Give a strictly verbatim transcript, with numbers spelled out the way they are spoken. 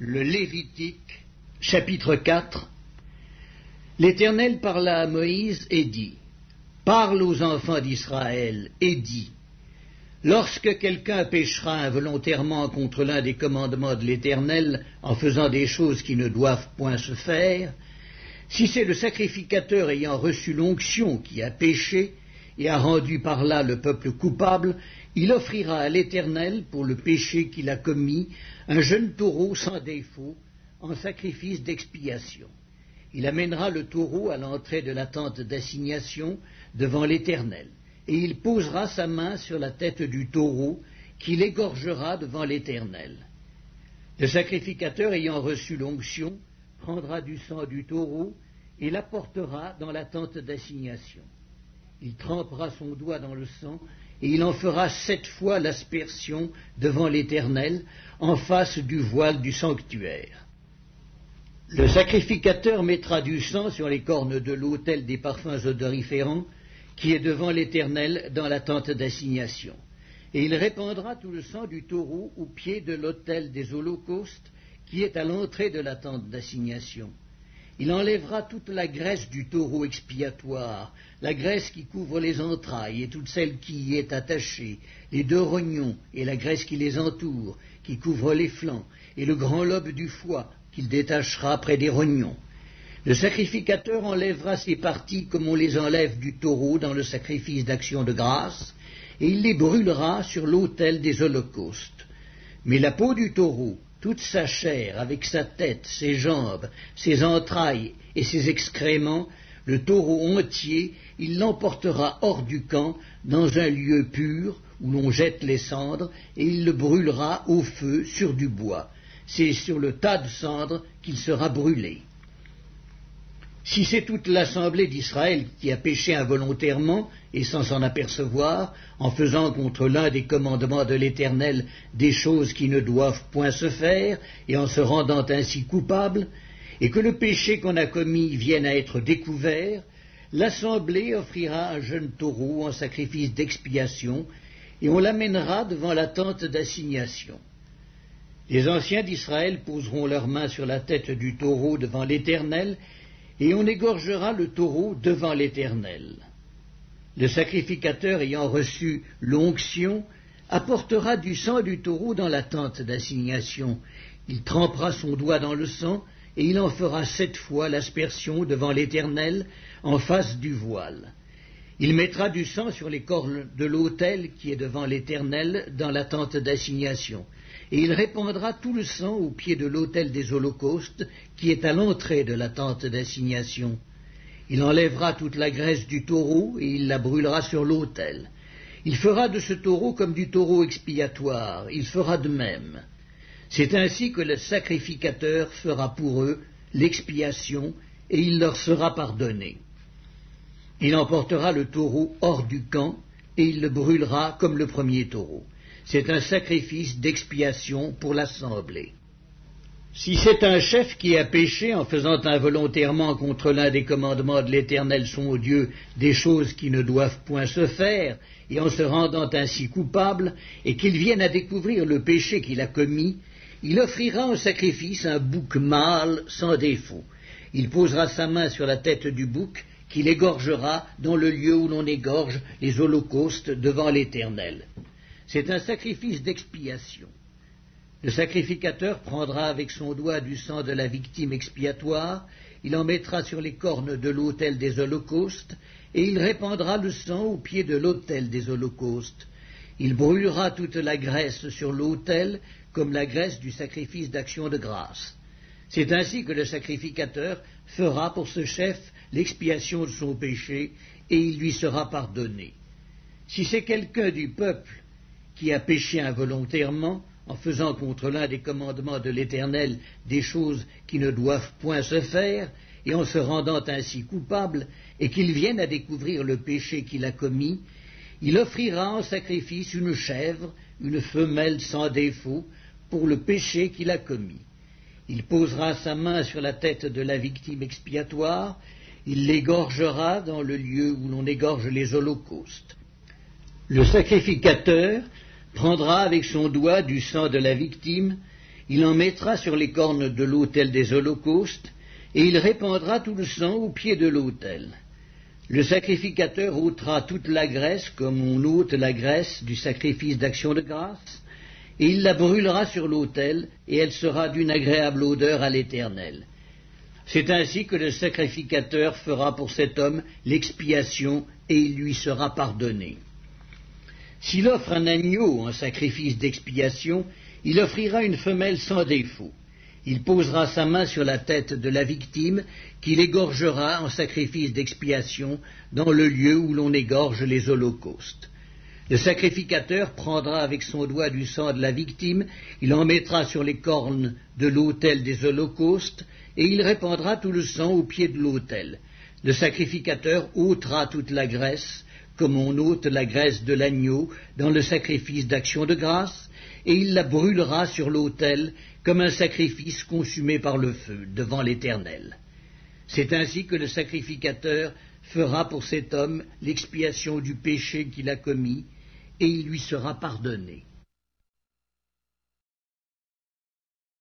Le Lévitique, chapitre quatre. L'Éternel parla à Moïse et dit, « Parle aux enfants d'Israël et dis, lorsque quelqu'un péchera involontairement contre l'un des commandements de l'Éternel en faisant des choses qui ne doivent point se faire, si c'est le sacrificateur ayant reçu l'onction qui a péché et a rendu par là le peuple coupable, il offrira à l'Éternel pour le péché qu'il a commis un jeune taureau sans défaut en sacrifice d'expiation. Il amènera le taureau à l'entrée de la tente d'assignation devant l'Éternel, et il posera sa main sur la tête du taureau qu'il égorgera devant l'Éternel. Le sacrificateur ayant reçu l'onction prendra du sang du taureau et l'apportera dans la tente d'assignation. Il trempera son doigt dans le sang, et il en fera sept fois l'aspersion devant l'Éternel, en face du voile du sanctuaire. Le sacrificateur mettra du sang sur les cornes de l'autel des parfums odoriférants, qui est devant l'Éternel dans la tente d'assignation. Et il répandra tout le sang du taureau au pied de l'autel des holocaustes, qui est à l'entrée de la tente d'assignation. Il enlèvera toute la graisse du taureau expiatoire, la graisse qui couvre les entrailles et toute celle qui y est attachée, les deux rognons et la graisse qui les entoure, qui couvre les flancs, et le grand lobe du foie qu'il détachera près des rognons. Le sacrificateur enlèvera ces parties comme on les enlève du taureau dans le sacrifice d'action de grâce, et il les brûlera sur l'autel des holocaustes. Mais la peau du taureau, toute sa chair, avec sa tête, ses jambes, ses entrailles et ses excréments, le taureau entier, il l'emportera hors du camp, dans un lieu pur, où l'on jette les cendres, et il le brûlera au feu sur du bois. C'est sur le tas de cendres qu'il sera brûlé. Si c'est toute l'assemblée d'Israël qui a péché involontairement et sans s'en apercevoir, en faisant contre l'un des commandements de l'Éternel des choses qui ne doivent point se faire, et en se rendant ainsi coupable, et que le péché qu'on a commis vienne à être découvert, l'assemblée offrira un jeune taureau en sacrifice d'expiation, et on l'amènera devant la tente d'assignation. Les anciens d'Israël poseront leurs mains sur la tête du taureau devant l'Éternel, et on égorgera le taureau devant l'Éternel. Le sacrificateur ayant reçu l'onction apportera du sang du taureau dans la tente d'assignation. Il trempera son doigt dans le sang, et il en fera sept fois l'aspersion devant l'Éternel en face du voile. Il mettra du sang sur les cornes de l'autel qui est devant l'Éternel dans la tente d'assignation, et il répandra tout le sang au pied de l'autel des holocaustes qui est à l'entrée de la tente d'assignation. Il enlèvera toute la graisse du taureau et il la brûlera sur l'autel. Il fera de ce taureau comme du taureau expiatoire, il fera de même. C'est ainsi que le sacrificateur fera pour eux l'expiation et il leur sera pardonné. Il emportera le taureau hors du camp et il le brûlera comme le premier taureau. C'est un sacrifice d'expiation pour l'assemblée. Si c'est un chef qui a péché en faisant involontairement contre l'un des commandements de l'Éternel son Dieu des choses qui ne doivent point se faire, et en se rendant ainsi coupable, et qu'il vienne à découvrir le péché qu'il a commis, il offrira en sacrifice un bouc mâle sans défaut. Il posera sa main sur la tête du bouc, qu'il égorgera dans le lieu où l'on égorge les holocaustes devant l'Éternel. C'est un sacrifice d'expiation. Le sacrificateur prendra avec son doigt du sang de la victime expiatoire, il en mettra sur les cornes de l'autel des holocaustes, et il répandra le sang au pied de l'autel des holocaustes. Il brûlera toute la graisse sur l'autel, comme la graisse du sacrifice d'action de grâce. C'est ainsi que le sacrificateur fera pour ce chef l'expiation de son péché, et il lui sera pardonné. Si c'est quelqu'un du peuple qui a péché involontairement, en faisant contre l'un des commandements de l'Éternel des choses qui ne doivent point se faire, et en se rendant ainsi coupable, et qu'il vienne à découvrir le péché qu'il a commis, il offrira en sacrifice une chèvre, une femelle sans défaut, pour le péché qu'il a commis. Il posera sa main sur la tête de la victime expiatoire, il l'égorgera dans le lieu où l'on égorge les holocaustes. Le sacrificateur prendra avec son doigt du sang de la victime, il en mettra sur les cornes de l'autel des holocaustes, et il répandra tout le sang au pied de l'autel. Le sacrificateur ôtera toute la graisse comme on ôte la graisse du sacrifice d'action de grâce, et il la brûlera sur l'autel, et elle sera d'une agréable odeur à l'Éternel. C'est ainsi que le sacrificateur fera pour cet homme l'expiation, et il lui sera pardonné. S'il offre un agneau en sacrifice d'expiation, il offrira une femelle sans défaut. Il posera sa main sur la tête de la victime, qu'il égorgera en sacrifice d'expiation dans le lieu où l'on égorge les holocaustes. Le sacrificateur prendra avec son doigt du sang de la victime, il en mettra sur les cornes de l'autel des holocaustes, et il répandra tout le sang au pied de l'autel. Le sacrificateur ôtera toute la graisse, comme on ôte la graisse de l'agneau dans le sacrifice d'action de grâce, et il la brûlera sur l'autel comme un sacrifice consumé par le feu devant l'Éternel. C'est ainsi que le sacrificateur fera pour cet homme l'expiation du péché qu'il a commis, et il lui sera pardonné.